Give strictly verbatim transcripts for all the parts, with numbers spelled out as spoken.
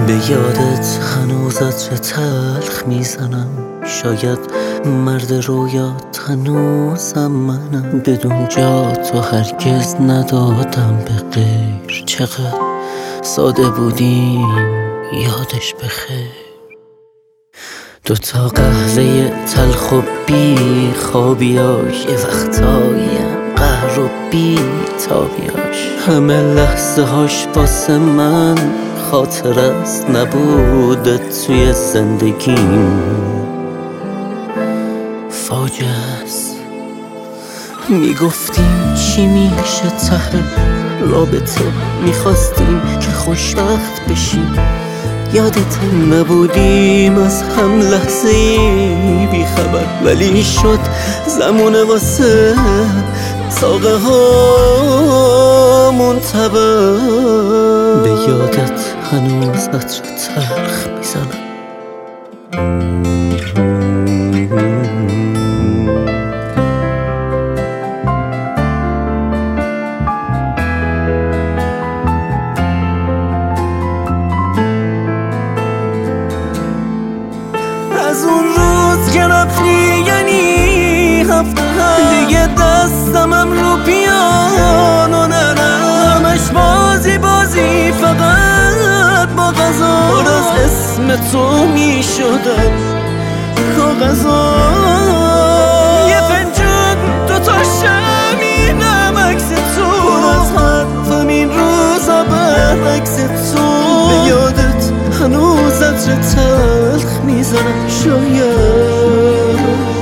به یادت هنوز عطر تلخ میزنم، شاید مرد رویات هنوزم منم. بدون جا تو هرگز ندادم به غیر، چقدر ساده بودیم یادش بخیر. دوتا قهوه تلخ و بی خوابیاش، یه وقتایم قهر و بی تابیاش. همه لحظه هاش واسه من خاطر است، نبوده توی زندگیم فاجعه است. میگفتیم چی میشه ته رابطه، میخواستیم که خوشبخت بشیم. یادت نبودیم از هم لحظه ای بی خبر، ولی شد زمونه واسه ساقه ها منتبه. به یادت هنوز عطر تلخ میزنم. از اون روز که رفتی یعنی هفته دیگه دستمم رو پیانو نرم، همش بازی بازی فقط با غذا. پر از اسم تو می شدم کاغذا، یه فنجون دوتا شمینم عکس تو. پر از حرفم این روزا برعکس تو. به یادت هنوز عطر تلخ میزنم. شاید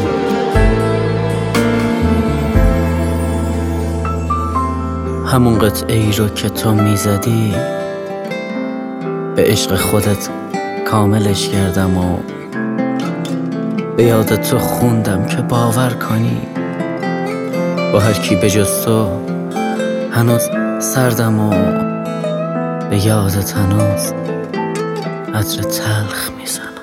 همون قطعه ای رو که تو میزدی به عشق خودت کاملش کردم و به یاد تو خوندم که باور کنی با هر کی به جز تو هنوز سردم و به یادت هنوز عطر تلخ میزنم.